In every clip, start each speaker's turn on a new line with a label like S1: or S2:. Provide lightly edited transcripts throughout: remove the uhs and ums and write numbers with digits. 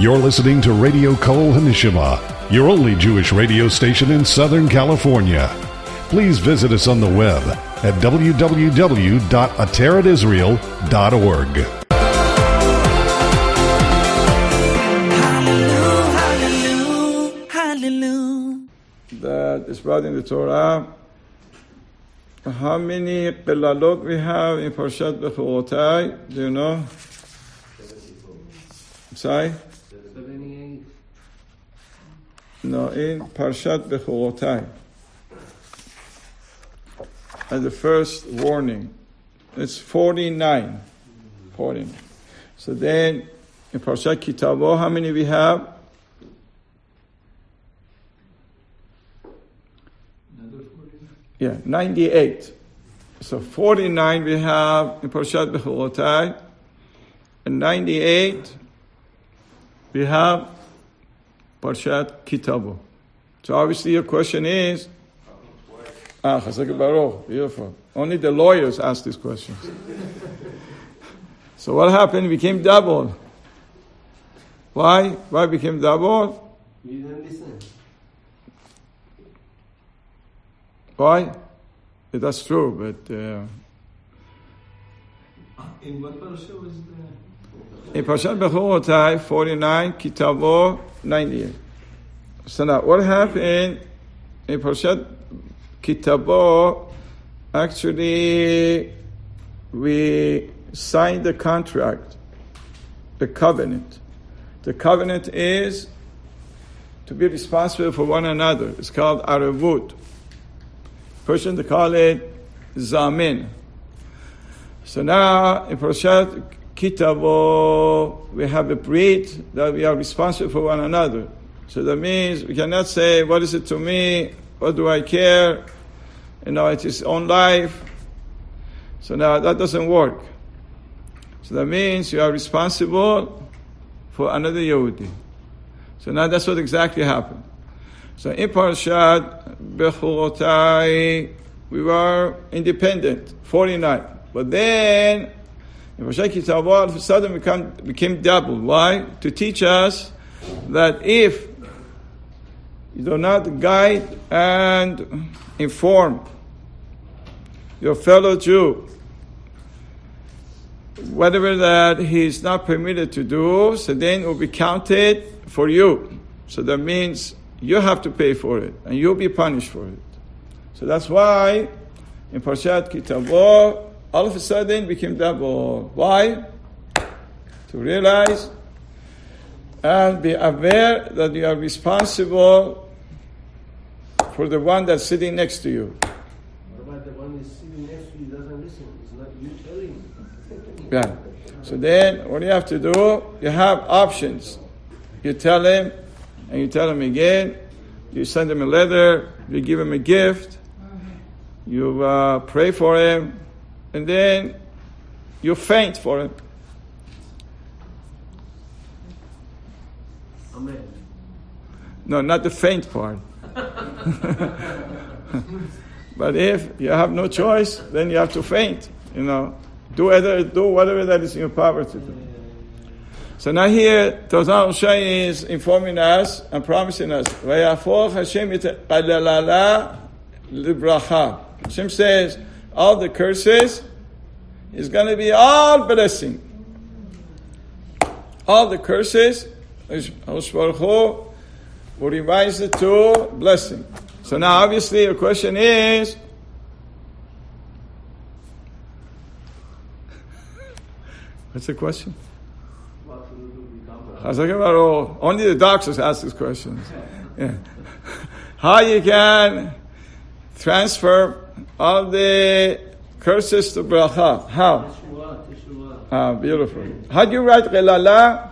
S1: You're listening to Radio Kol Hanishima, your only Jewish radio station in Southern California. Please visit us on the web at www.ateratisrael.org.
S2: That is brought in the Torah. How many qilalot we have in Parshat Bechurotai? Do you know? 74. Sorry? 78. No, in Parshat Bechurotai. As the first warning. It's 49. 49. So then, in Parshat Kitavo, how many we have? Yeah, 98. So 49 we have in Parshat Bechurotai, and 98 we have Parshat Kitavo. So obviously your question is, Chazak Baruch, beautiful. Only the lawyers ask these questions. So what happened? It became double. Why? Why it became double?
S3: You didn't listen.
S2: Why? That's true, but...
S3: in what parasha was the...
S2: In Parshat Bechurotai, 49, Kitavo, 98. So now, what happened in Parshat Kitavo? Actually, we signed the contract, the covenant. The covenant is to be responsible for one another. It's called Arevut. Persian, they call it Zamin. So now, in Parshat Kitavo, we have a brit that we are responsible for one another. So that means we cannot say, what is it to me? What do I care? It's his own life. So now that doesn't work. So that means you are responsible for another Yehudi. So now that's what exactly happened. So in Parshat Bechurotai, we were independent, 49. But then, in Parshat Kitavo, all of a sudden became double. Why? To teach us that if you do not guide and inform your fellow Jew, whatever that he is not permitted to do, so then it will be counted for you. So that means you have to pay for it, and you'll be punished for it. So that's why in Parshat Kitavo, all of a sudden became double. Why? To realize and be aware that you are responsible for the one that's sitting next to you.
S3: What about the one who's sitting next to you doesn't listen? It's not you telling him.
S2: Yeah. So then what you have to do, you have options. You tell him, and you tell him again, you send him a letter, you give him a gift, you pray for him, and then you faint for him.
S3: Amen.
S2: No, not the faint part. But if you have no choice, then you have to faint. Do whatever that is in your power to do. So now here, Torah Shai is informing us and promising us, "Vayafoch Hashem yitalala libracha." Hashem says, all the curses is going to be all blessing. All the curses, HaKadosh Baruch Hu will revise it to blessing. So now, obviously, your question is, what's the question? Only the doctors ask these questions. Yeah. How you can transfer all the curses to bracha? How? Beautiful. How do you write Qilala?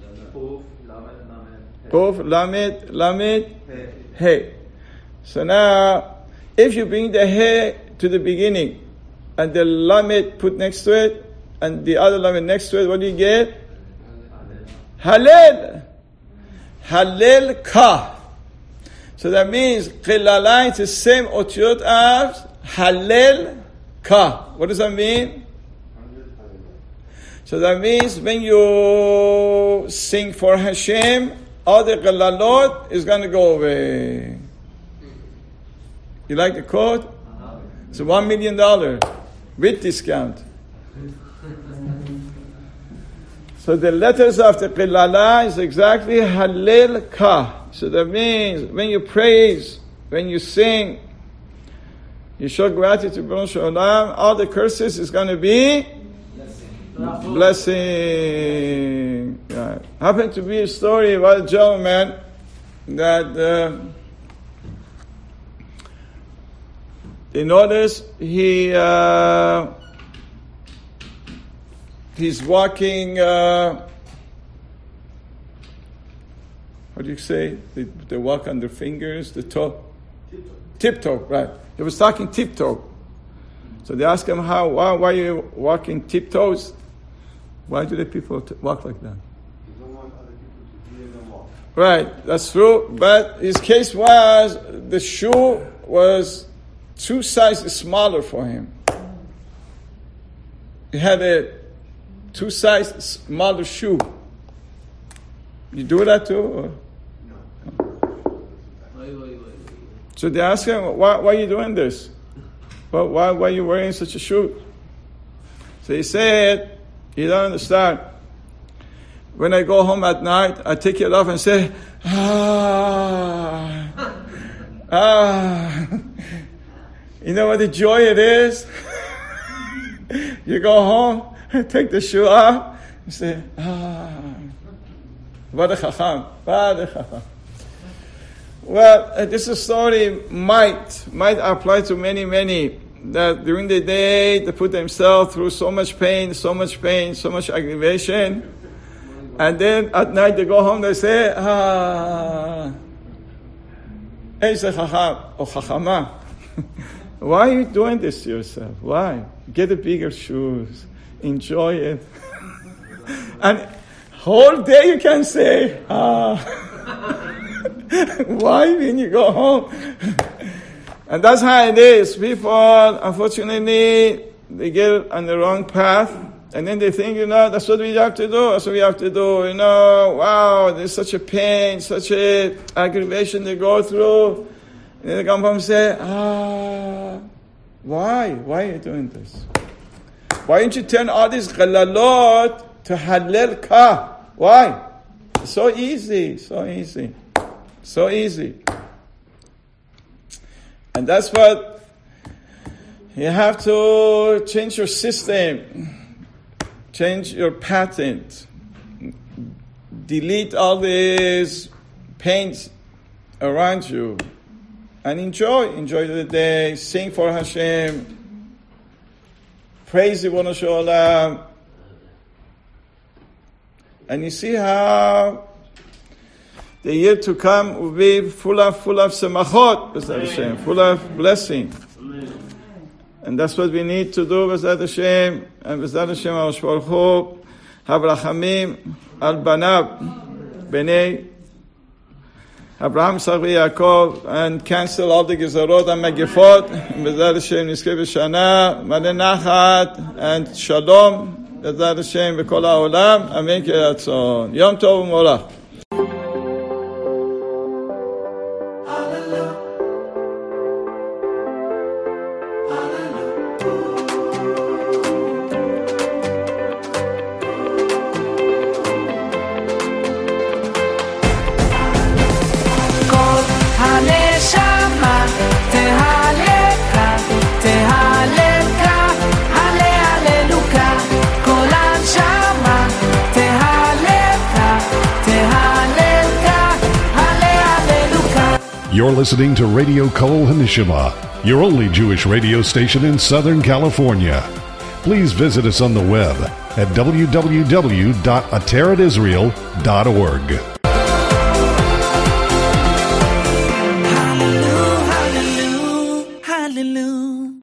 S2: Quf, Lamed, He. So now, if you bring the He to the beginning, and the Lamed put next to it, and the other Lamed next to it, what do you get? Halel. Halel Ka. So that means Qilala is the same otiyot as Halel Ka. What does that mean? So that means when you sing for Hashem, all the galalot is going to go away. You like the code? It's $1 million with discount. So the letters of the Qilala is exactly Halel Ka. So that means when you praise, when you sing, you show gratitude to Baruch Shalom, all the curses is going to be blessing. Yeah. Happened to be a story about a gentleman that they noticed he's walking, what do you say? They walk on their fingers, the toe? Tiptoe, right. He was talking tiptoe. So they asked him, why are you walking tiptoes? Why do the people walk like that?
S4: You don't want other people to hear them walk.
S2: Right, that's true. But his case was, the shoe was 2 sizes smaller for him. He had a 2 sizes smaller shoe. You do that too? Or? So they asked him, why are you doing this? Why are you wearing such a shoe? So he said, you don't understand. When I go home at night, I take it off and say, You know what the joy it is? You go home, take the shoe off, and say, Vad Chacham, Vad Chacham. Well, this story might apply to many, that during the day they put themselves through so much pain, so much aggravation, and then at night they go home, they say, Eise Chacham, or Chachama. Why are you doing this to yourself? Why? Get the bigger shoes. Enjoy it. And whole day you can say, Why when you go home? And that's how it is. People, unfortunately, they get on the wrong path, and then they think, that's what we have to do. That's what we have to do. Wow, there's such a pain, such a aggravation they go through. And then they come home and say, why? Why are you doing this? Why don't you turn all these galalot to Halel Ka? Why? It's so easy. And that's what you have to change your system, change your pattern, delete all these pains around you, and enjoy the day, sing for Hashem, praise the Ribono Shel Olam, and you see how the year to come will be full of semachot, B'ezrat Hashem, full of blessing. And that's what we need to do, B'ezrat Hashem, and B'ezrat Hashem, HaKadosh Baruch Hu, have rachamim al banav, b'nei Abraham, Yitzchak, Yaakov, and cancel all the gezerot and megifot, and B'ezrat Hashem, nizkeh b'shana, malei nachat, and shalom, B'ezrat Hashem, v'kol ha'olam, amen ki yeh ratzon. Yom tov u'molach.
S1: You're listening to Radio Kol HaNeshama, your only Jewish radio station in Southern California. Please visit us on the web at www.ateratisrael.org.